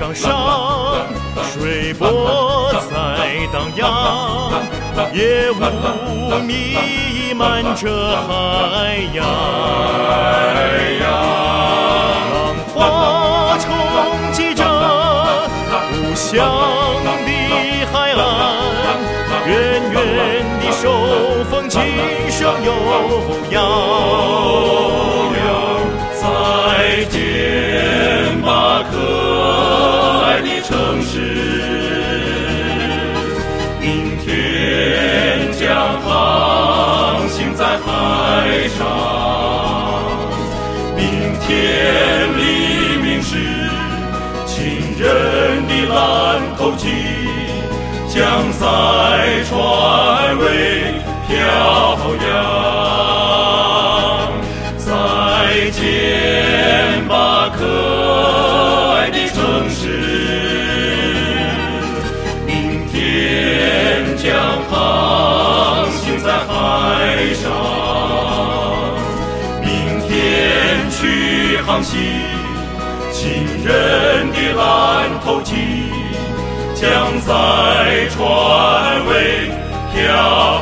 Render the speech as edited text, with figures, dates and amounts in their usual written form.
江上，水波在荡漾，夜雾弥漫着海洋，浪花冲击着故乡的海岸，远远的手风琴声悠扬。 再见吧，可爱的城市，明天将航行在海上。明天黎明时，亲人的蓝头旗将在船尾飘扬。再见吧，可爱的城市，明天将航行在海上。明天去航行，亲人的蓝头旗将在船尾飘